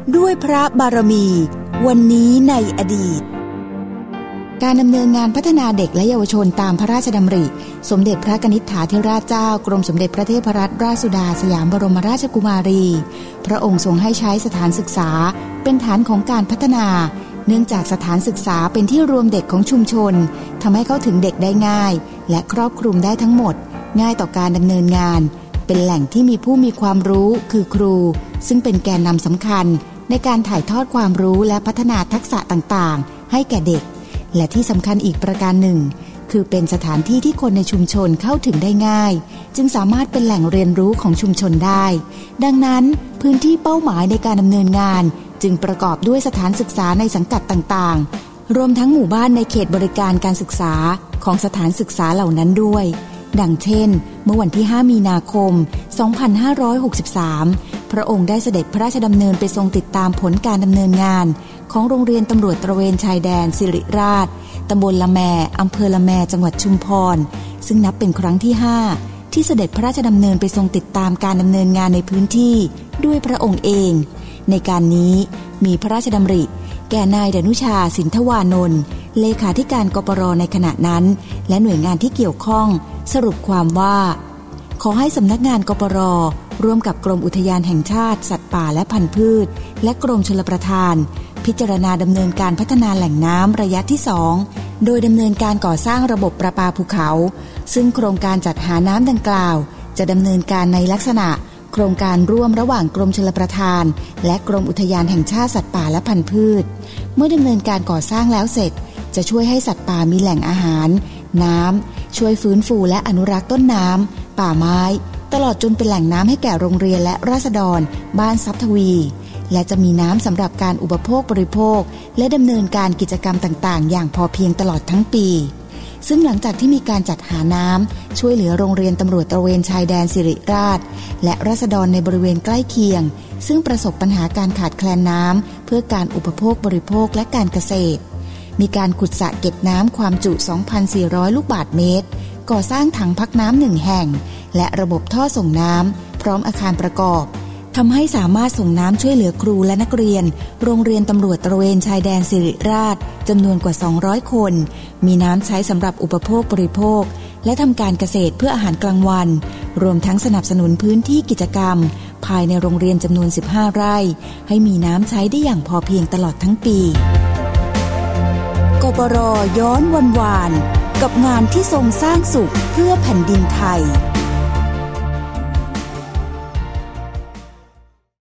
ด้วยพระบารมีวันนี้ในอดีตการดำเนินงานพัฒนาเด็กและเยาวชนตามพระราชดำริสมเด็จพระกนิษฐาธิราชเจ้ากรมสมเด็จพระเทพรัตนราชสุดาสยามบรมราชกุมารีพระองค์ทรงให้ใช้สถานศึกษาเป็นฐานของการพัฒนาเนื่องจากสถานศึกษาเป็นที่รวมเด็กของชุมชนทำให้เข้าถึงเด็กได้ง่ายและครอบคลุมได้ทั้งหมดง่ายต่อการดำเนินงานเป็นแหล่งที่มีผู้มีความรู้คือครูซึ่งเป็นแกนนำสำคัญในการถ่ายทอดความรู้และพัฒนาทักษะต่างๆให้แก่เด็กและที่สำคัญอีกประการหนึ่งคือเป็นสถานที่ที่คนในชุมชนเข้าถึงได้ง่ายจึงสามารถเป็นแหล่งเรียนรู้ของชุมชนได้ดังนั้นพื้นที่เป้าหมายในการดำเนินงานจึงประกอบด้วยสถานศึกษาในสังกัดต่างๆรวมทั้งหมู่บ้านในเขตบริการการศึกษาของสถานศึกษาเหล่านั้นด้วยดังเช่นเมื่อวันที่5มีนาคม2563พระองค์ได้เสด็จพระราชดำเนินไปทรงติดตามผลการดำเนินงานของโรงเรียนตำรวจตระเวนชายแดนสิริราชตำบลละแมอำเภอละแมจังหวัดชุมพรซึ่งนับเป็นครั้งที่5ที่เสด็จพระราชดำเนินไปทรงติดตามการดำเนินงานในพื้นที่ด้วยพระองค์เองในการนี้มีพระราชดำริแก่นายดนุชาสินทวานนท์เลขาธิการกปรในขณะนั้นและหน่วยงานที่เกี่ยวข้องสรุปความว่าขอให้สำนักงานกปรร่วมกับกรมอุทยานแห่งชาติสัตว์ป่าและพันธุ์พืชและกรมชลประทานพิจารณาดำเนินการพัฒนาแหล่งน้ำระยะที่2โดยดำเนินการก่อสร้างระบบประปาภูเขาซึ่งโครงการจัดหาน้ำดังกล่าวจะดำเนินการในลักษณะโครงการร่วมระหว่างกรมชลประทานและกรมอุทยานแห่งชาติสัตว์ป่าและพันธุ์พืชเมื่อดำเนินการก่อสร้างแล้วเสร็จจะช่วยให้สัตว์ป่ามีแหล่งอาหารน้ำช่วยฟื้นฟูและอนุรักษ์ต้นน้ำป่าไม้ตลอดจนเป็นแหล่งน้ำให้แก่โรงเรียนและราษฎรบ้านทรัพย์ทวีและจะมีน้ำสำหรับการอุปโภคบริโภคและดำเนินการกิจกรรมต่างๆอย่างพอเพียงตลอดทั้งปีซึ่งหลังจากที่มีการจัดหาน้ำช่วยเหลือโรงเรียนตำรวจตระเวนชายแดนสิริราชและราษฎรในบริเวณใกล้เคียงซึ่งประสบปัญหาการขาดแคลนน้ำเพื่อการอุปโภคบริโภคและการเกษตรมีการขุดสระเก็บน้ำความจุ 2,400 ลูกบาศก์เมตรก่อสร้างถังพักน้ำ1แห่งและระบบท่อส่งน้ำพร้อมอาคารประกอบทำให้สามารถส่งน้ำช่วยเหลือครูและนักเรียนโรงเรียนตำรวจตระเวนชายแดนสิริราชจำนวนกว่า200คนมีน้ำใช้สำหรับอุปโภคบริโภคและทำการเกษตรเพื่ออาหารกลางวันรวมทั้งสนับสนุนพื้นที่กิจกรรมภายในโรงเรียนจำนวน15ไร่ให้มีน้ำใช้ได้อย่างพอเพียงตลอดทั้งปีกปรย้อนวันวานกับงานที่ทรงสร้างสุขเพื่อแผ่นดินไทย